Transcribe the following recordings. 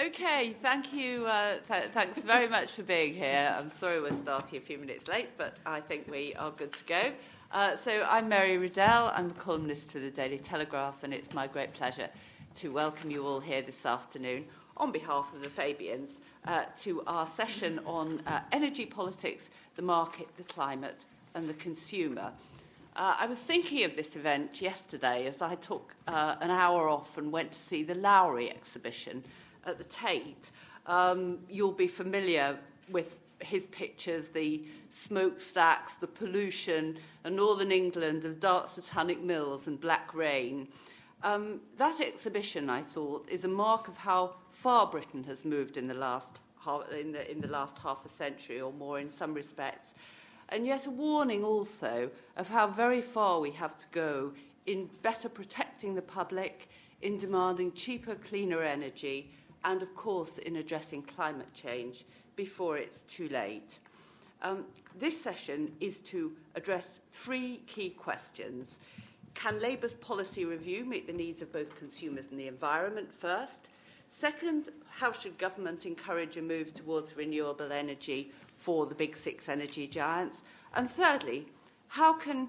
Okay, thank you. Thanks very much for being here. I'm sorry we're starting a few minutes late, but I think we are good to go. So I'm Mary Riddell. I'm a columnist for the Daily Telegraph, and it's my great pleasure to welcome you all here this afternoon on behalf of the Fabians to our session on energy politics, the market, the climate and the consumer. I was thinking of this event yesterday as I took an hour off and went to see the Lowry exhibition at the Tate. You'll be familiar with his pictures, the smokestacks, the pollution, and northern England of dark satanic mills and black rain. That exhibition, I thought, is a mark of how far Britain has moved in the last half a century or more in some respects, and yet a warning also of how very far we have to go in better protecting the public, in demanding cheaper, cleaner energy, and, of course, in addressing climate change before it's too late. This session is to address three key questions. Can Labour's policy review meet the needs of both consumers and the environment first? Second, how should government encourage a move towards renewable energy for the big six energy giants? And thirdly, how can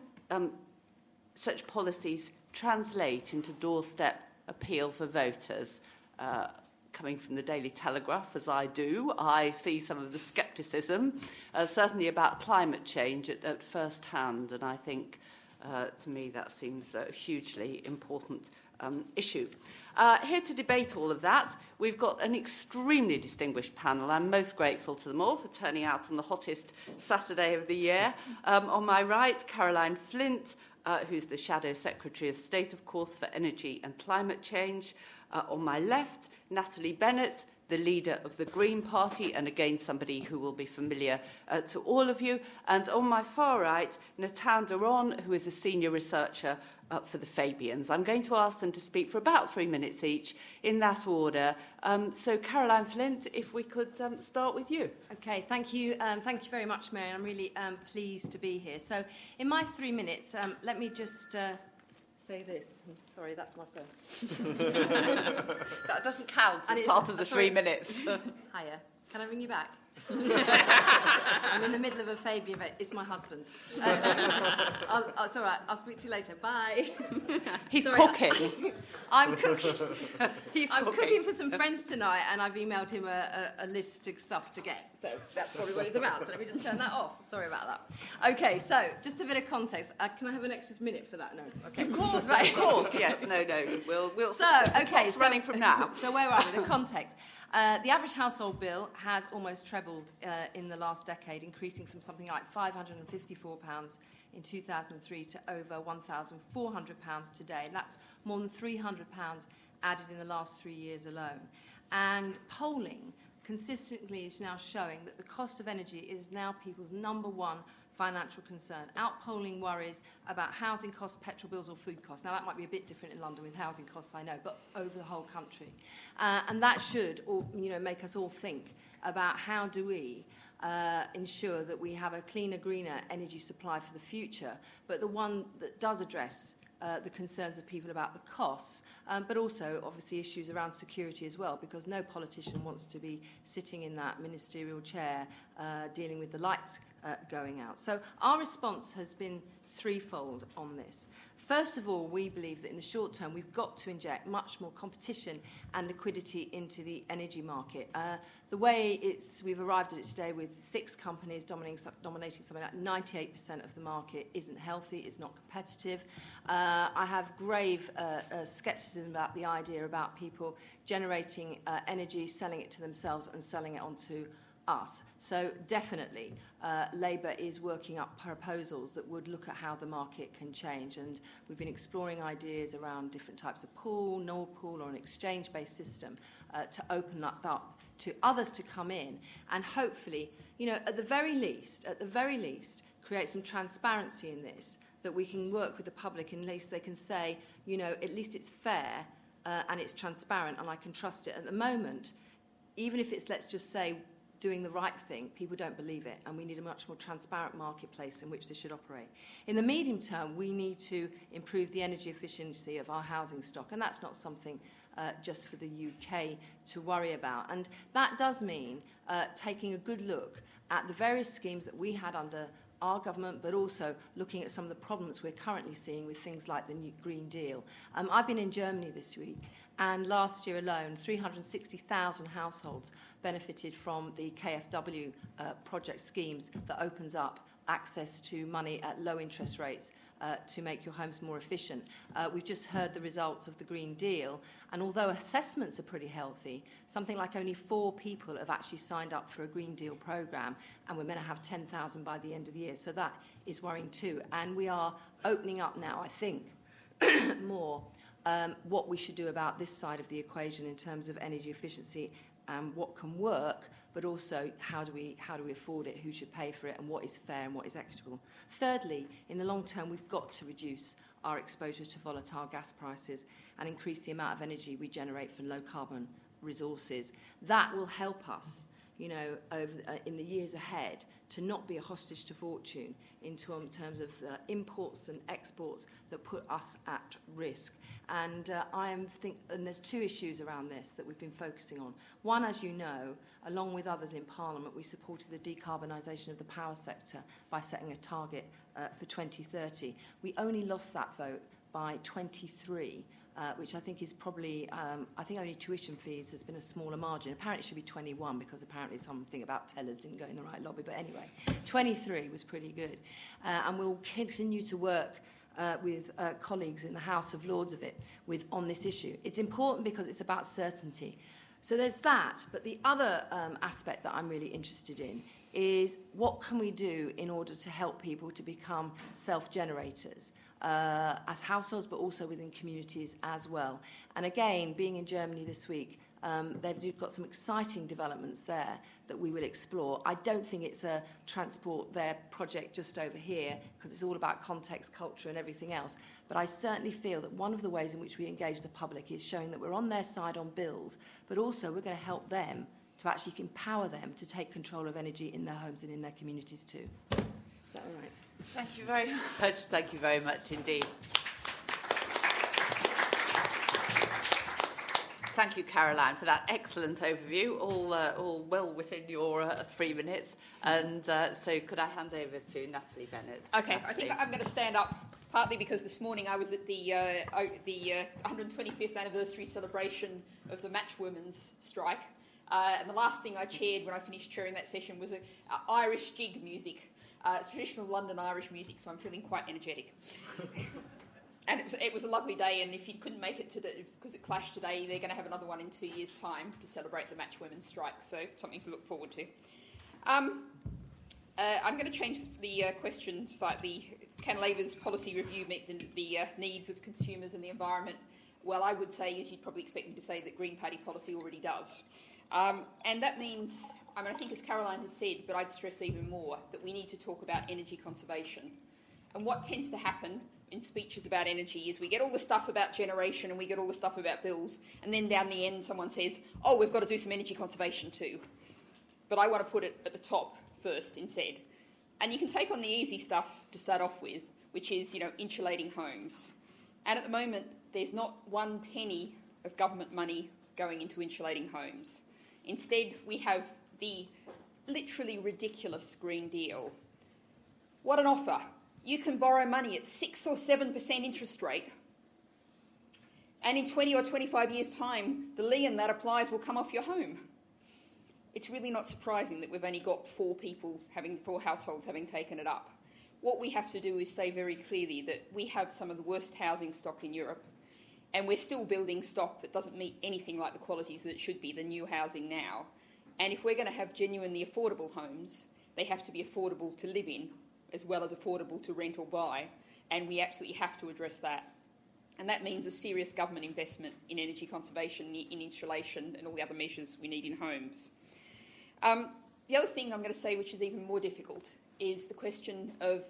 such policies translate into doorstep appeal for voters? Coming from the Daily Telegraph, as I do, I see some of the scepticism, certainly about climate change at first hand, and I think, to me, that seems a hugely important issue. Here to debate all of that, we've got an extremely distinguished panel. I'm most grateful to them all for turning out on the hottest Saturday of the year. On my right, Caroline Flint, who's the Shadow Secretary of State, of course, for Energy and Climate Change. On my left, Natalie Bennett, the leader of the Green Party, and again somebody who will be familiar to all of you. And on my far right, Nathan Daron, who is a senior researcher for the Fabians. I'm going to ask them to speak for about 3 minutes each, in that order. So, Caroline Flint, if we could start with you. Okay, thank you. Thank you very much, Mary. I'm really pleased to be here. So, in my 3 minutes, let me just say this. Sorry, that's my phone. That doesn't count as part of the 3 minutes. Hiya. Can I ring you back? I'm in the middle of a Fabian event. It's my husband. It's all right. I'll speak to you later. Bye. He's cooking. I'm cooking. I'm cooking for some friends tonight, and I've emailed him a list of stuff to get. So that's probably what it's about. So let me just turn that off. Sorry about that. Okay, so just a bit of context. Can I have an extra minute for that? No. Okay. Of course. Right. Of course. Yes. No. We'll. So okay. So running from now. So where are we? The context. The average household bill has almost trebled in the last decade, increasing from something like £554 in 2003 to over £1,400 today. And that's more than £300 added in the last 3 years alone. And polling consistently is now showing that the cost of energy is now people's number one financial concern. Outpolling worries about housing costs, petrol bills or food costs. Now, that might be a bit different in London with housing costs, I know, but over the whole country. And that should make us all think about how do we ensure that we have a cleaner, greener energy supply for the future, but the one that does address the concerns of people about the costs, but also, obviously, issues around security as well, because no politician wants to be sitting in that ministerial chair dealing with the lights going out. So our response has been threefold on this. First of all, we believe that in the short term, we've got to inject much more competition and liquidity into the energy market. The way we've arrived at it today with 6 companies dominating something like 98% of the market isn't healthy, it's not competitive. I have grave scepticism about the idea about people generating energy, selling it to themselves and selling it onto us. So definitely Labour is working up proposals that would look at how the market can change, and we've been exploring ideas around different types of pool, no pool or an exchange-based system to open that up to others to come in and hopefully, at the very least, create some transparency in this, that we can work with the public in case they can say, at least it's fair and it's transparent and I can trust it. At the moment, even if it's, let's just say, doing the right thing, people don't believe it, and we need a much more transparent marketplace in which they should operate. In the medium term, we need to improve the energy efficiency of our housing stock, and that's not something just for the UK to worry about. And that does mean taking a good look at the various schemes that we had under our government, but also looking at some of the problems we're currently seeing with things like the new Green Deal. I've been in Germany this week, and last year alone, 360,000 households benefited from the KfW project schemes that opens up access to money at low interest rates to make your homes more efficient. We've just heard the results of the Green Deal, and although assessments are pretty healthy, something like only 4 people have actually signed up for a Green Deal programme, and we're meant to have 10,000 by the end of the year, so that is worrying too. And we are opening up now, I think, more what we should do about this side of the equation in terms of energy efficiency and what can work, but also how do we afford it, who should pay for it, and what is fair and what is equitable. Thirdly, in the long term, we've got to reduce our exposure to volatile gas prices and increase the amount of energy we generate from low-carbon resources. That will help us, in the years ahead, to not be a hostage to fortune in terms of imports and exports that put us at risk. And and there's 2 issues around this that we've been focusing on. One, as you know, along with others in Parliament, we supported the decarbonisation of the power sector by setting a target for 2030. We only lost that vote by 23, which I think is probably, I think only tuition fees has been a smaller margin. Apparently it should be 21 because apparently something about tellers didn't go in the right lobby. But anyway, 23 was pretty good. And we'll continue to work with colleagues in the House of Lords on this issue. It's important because it's about certainty. So there's that. But the other aspect that I'm really interested in is what can we do in order to help people to become self-generators as households, but also within communities as well. And again, being in Germany this week, they've got some exciting developments there that we will explore. I don't think it's a transport their project just over here, because it's all about context, culture and everything else. But I certainly feel that one of the ways in which we engage the public is showing that we're on their side on bills, but also we're going to help them to actually empower them to take control of energy in their homes and in their communities too. Is that all right? Thank you very much. Thank you very much indeed. Thank you, Caroline, for that excellent overview, all well within your 3 minutes. And so could I hand over to Natalie Bennett? Okay, Natalie. I think I'm going to stand up, partly because this morning I was at the 125th anniversary celebration of the Matchwomen's strike. And the last thing I chaired when I finished chairing that session was Irish jig music. It's traditional London Irish music, so I'm feeling quite energetic. And it was a lovely day, and if you couldn't make it because it clashed today, they're going to have another one in 2 years' time to celebrate the Matchwomen's strike, so something to look forward to. I'm going to change the question slightly. Can Labour's policy review meet the needs of consumers and the environment? Well, I would say, as you'd probably expect me to say, that Green Party policy already does. And that means, I think as Caroline has said, but I'd stress even more, that we need to talk about energy conservation. And what tends to happen in speeches about energy is we get all the stuff about generation and we get all the stuff about bills, and then down the end someone says, oh, we've got to do some energy conservation too. But I want to put it at the top first instead. And you can take on the easy stuff to start off with, which is, insulating homes. And at the moment, there's not 1 penny of government money going into insulating homes. Instead, we have the literally ridiculous Green Deal. What an offer. You can borrow money at 6 or 7% interest rate, and in 20 or 25 years' time, the lien that applies will come off your home. It's really not surprising that we've only got 4 households having taken it up. What we have to do is say very clearly that we have some of the worst housing stock in Europe, and we're still building stock that doesn't meet anything like the qualities that it should be, the new housing now. And if we're going to have genuinely affordable homes, they have to be affordable to live in, as well as affordable to rent or buy, and we absolutely have to address that. And that means a serious government investment in energy conservation, in insulation, and all the other measures we need in homes. The other thing I'm going to say, which is even more difficult, is the question of,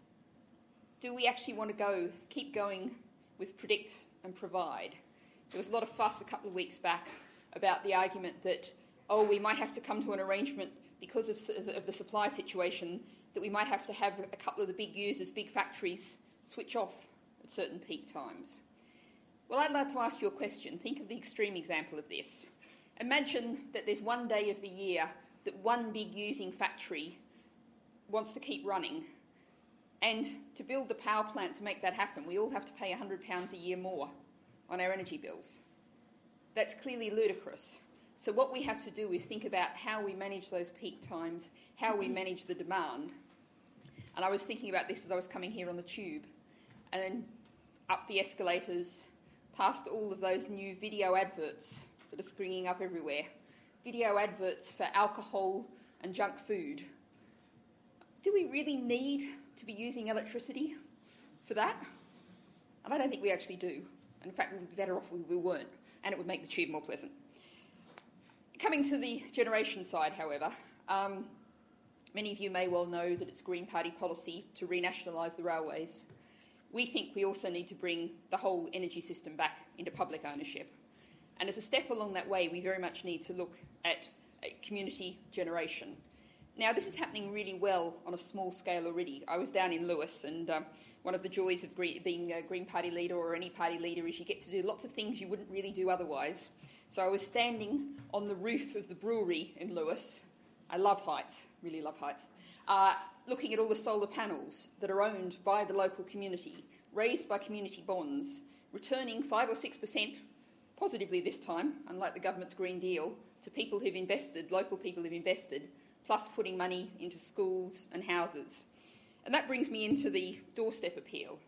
do we actually want to keep going with predict and provide? There was a lot of fuss a couple of weeks back about the argument that, we might have to come to an arrangement because of the supply situation, that we might have to have a couple of the big users, big factories, switch off at certain peak times. Well, I'd like to ask you a question. Think of the extreme example of this. Imagine that there's one day of the year that one big using factory wants to keep running, and to build the power plant to make that happen, we all have to pay £100 a year more on our energy bills. That's clearly ludicrous. So what we have to do is think about how we manage those peak times, how we manage the demand. And I was thinking about this as I was coming here on the tube, and then up the escalators, past all of those new video adverts that are springing up everywhere. Video adverts for alcohol and junk food. Do we really need to be using electricity for that? And I don't think we actually do. And in fact, we would be better off if we weren't, and it would make the tube more pleasant. Coming to the generation side, however, many of you may well know that it's Green Party policy to renationalise the railways. We think we also need to bring the whole energy system back into public ownership. And as a step along that way, we very much need to look at community generation. Now, this is happening really well on a small scale already. I was down in Lewis, and one of the joys of being a Green Party leader or any party leader is you get to do lots of things you wouldn't really do otherwise. So I was standing on the roof of the brewery in Lewis. I love heights, really love heights. Looking at all the solar panels that are owned by the local community, raised by community bonds, returning 5 or 6%, positively this time, unlike the government's Green Deal, to people who've invested, local people who've invested, plus putting money into schools and houses. And that brings me into the doorstep appeal.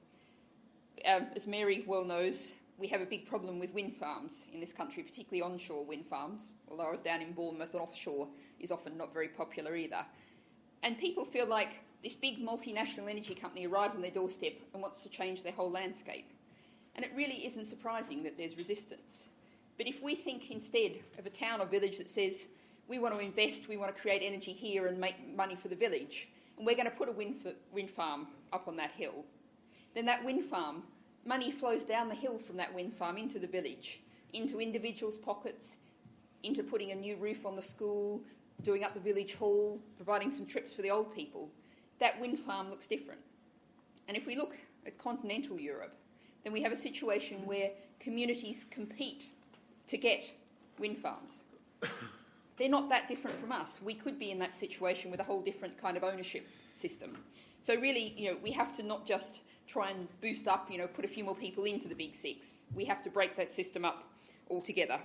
As Mary well knows, we have a big problem with wind farms in this country, particularly onshore wind farms, although I was down in Bournemouth and offshore is often not very popular either. And people feel like this big multinational energy company arrives on their doorstep and wants to change their whole landscape. And it really isn't surprising that there's resistance. But if we think instead of a town or village that says, we want to invest, we want to create energy here and make money for the village, and we're going to put a wind farm up on that hill, then that wind farm, money flows down the hill from that wind farm into the village, into individuals' pockets, into putting a new roof on the school, doing up the village hall, providing some trips for the old people. That wind farm looks different. And if we look at continental Europe, then we have a situation where communities compete to get wind farms. They're not that different from us. We could be in that situation with a whole different kind of ownership system. So really, we have to not just try and boost up, put a few more people into the big six. We have to break that system up altogether.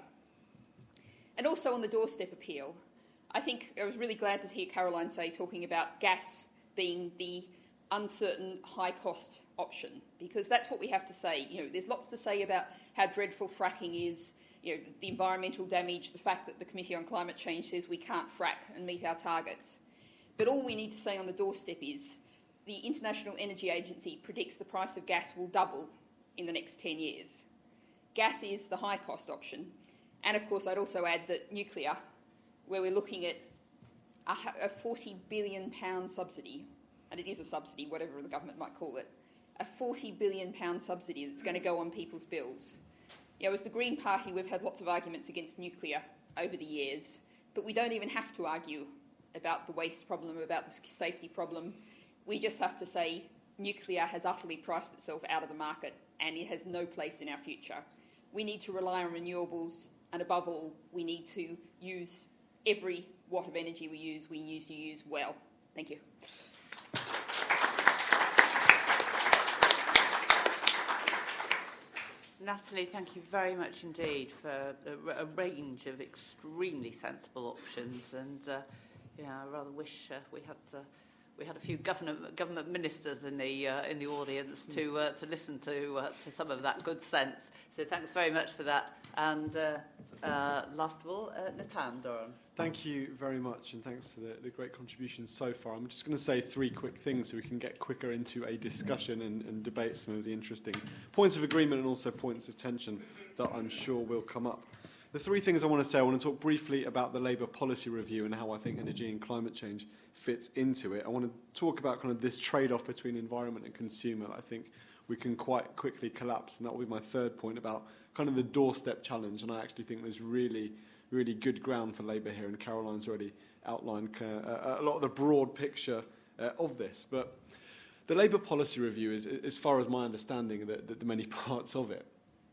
And also on the doorstep appeal, I think I was really glad to hear Caroline talking about gas being the uncertain, high-cost option, because that's what we have to say. There's lots to say about how dreadful fracking is, the environmental damage, the fact that the Committee on Climate Change says we can't frack and meet our targets. But all we need to say on the doorstep is the International Energy Agency predicts the price of gas will double in the next 10 years. Gas is the high-cost option. And, of course, I'd also add that nuclear, where we're looking at a £40 billion subsidy, and it is a subsidy, whatever the government might call it, a £40 billion subsidy that's going to go on people's bills. As the Green Party, we've had lots of arguments against nuclear over the years, but we don't even have to argue about the waste problem, about the safety problem. We just have to say nuclear has utterly priced itself out of the market and it has no place in our future. We need to rely on renewables, and above all, we need to use every watt of energy we use to use well. Thank you. Natalie, thank you very much indeed for a range of extremely sensible options, and I rather wish we had a few government ministers in the audience to listen to some of that good sense. So thanks very much for that. And last of all, Natan Doran. Thank you very much, and thanks for the great contributions so far. I'm just going to say 3 quick things so we can get quicker into a discussion and debate some of the interesting points of agreement and also points of tension that I'm sure will come up. The 3 things I want to say, I want to talk briefly about the Labour policy review and how I think energy and climate change fits into it. I want to talk about kind of this trade-off between environment and consumer that I think we can quite quickly collapse, and that will be my 3rd point about kind of the doorstep challenge. And I actually think there's really good ground for Labour here, and Caroline's already outlined a lot of the broad picture of this. But the Labour policy review is, as far as my understanding, the many parts of it,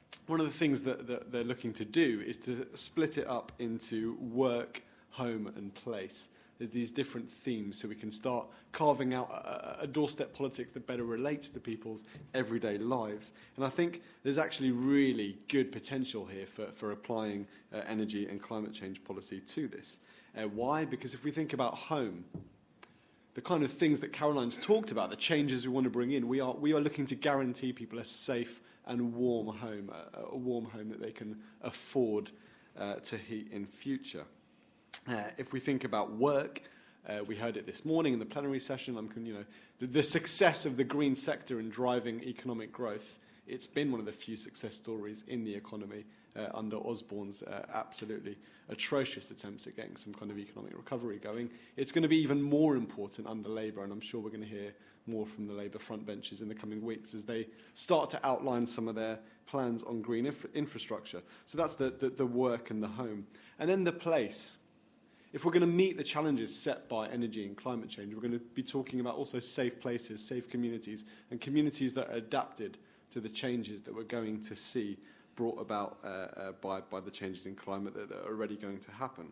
one of the things that they're looking to do is to split it up into work, home and place. There's these different themes, so we can start carving out a doorstep politics that better relates to people's everyday lives. And I think there's actually really good potential here for applying energy and climate change policy to this. Why? Because if we think about home, the kind of things that Caroline's talked about, the changes we want to bring in, we are looking to guarantee people a safe and warm home, a warm home that they can afford to heat in future. If we think about work, we heard it this morning in the plenary session. The success of the green sector in driving economic growth. It's been one of the few success stories in the economy under Osborne's absolutely atrocious attempts at getting some kind of economic recovery going. It's going to be even more important under Labour, and I'm sure we're going to hear more from the Labour front benches in the coming weeks as they start to outline some of their plans on green infrastructure. So that's the work and the home. And then the place. If we're going to meet the challenges set by energy and climate change, we're going to be talking about also safe places, safe communities, and communities that are adapted to the changes that we're going to see brought about by the changes in climate that are already going to happen.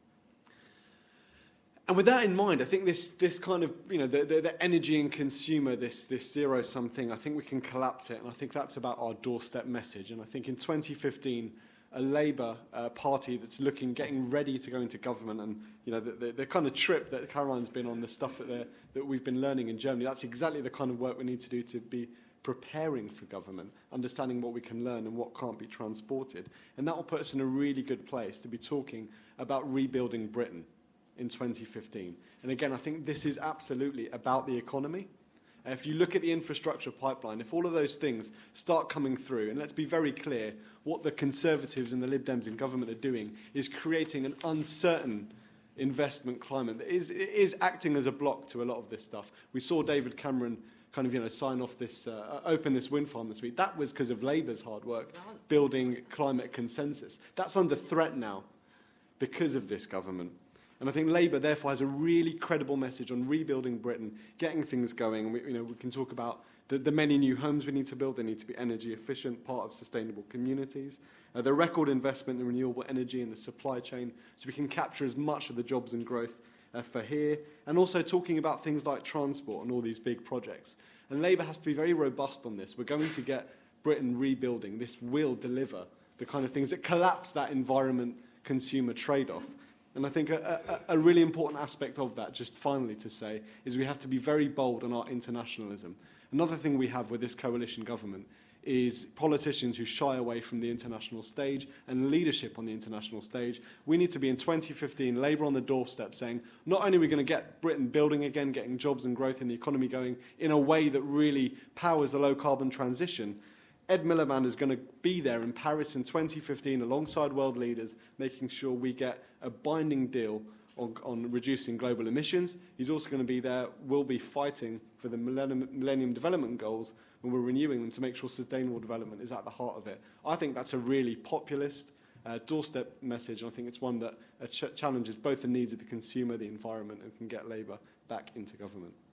And with that in mind, I think this kind of, the energy and consumer, this zero-sum thing, I think we can collapse it, and I think that's about our doorstep message. And I think in 2015, a Labour party that's getting ready to go into government, and the kind of trip that Caroline's been on, the stuff that we've been learning in Germany, that's exactly the kind of work we need to do to be preparing for government, understanding what we can learn and what can't be transported. And that will put us in a really good place to be talking about rebuilding Britain in 2015. And again, I think this is absolutely about the economy. If you look at the infrastructure pipeline, if all of those things start coming through, and let's be very clear, what the Conservatives and the Lib Dems in government are doing is creating an uncertain investment climate that is acting as a block to a lot of this stuff. We saw David Cameron sign off this, open this wind farm this week. That was because of Labour's hard work building climate consensus. That's under threat now because of this government. And I think Labour, therefore, has a really credible message on rebuilding Britain, getting things going. And we can talk about the many new homes we need to build. They need to be energy efficient, part of sustainable communities. The record investment in renewable energy in the supply chain, so we can capture as much of the jobs and growth for here. And also talking about things like transport and all these big projects. And Labour has to be very robust on this. We're going to get Britain rebuilding. This will deliver the kind of things that collapse that environment-consumer trade-off. And I think a really important aspect of that, just finally to say, is we have to be very bold on our internationalism. Another thing we have with this coalition government is politicians who shy away from the international stage and leadership on the international stage. We need to be in 2015, Labour on the doorstep, saying not only are we going to get Britain building again, getting jobs and growth in the economy going in a way that really powers the low-carbon transition, Ed Miliband is going to be there in Paris in 2015 alongside world leaders, making sure we get a binding deal on reducing global emissions. He's also going to be there, will be fighting for the Millennium Development Goals when we're renewing them to make sure sustainable development is at the heart of it. I think that's a really populist doorstep message, and I think it's one that challenges both the needs of the consumer, the environment, and can get Labour back into government.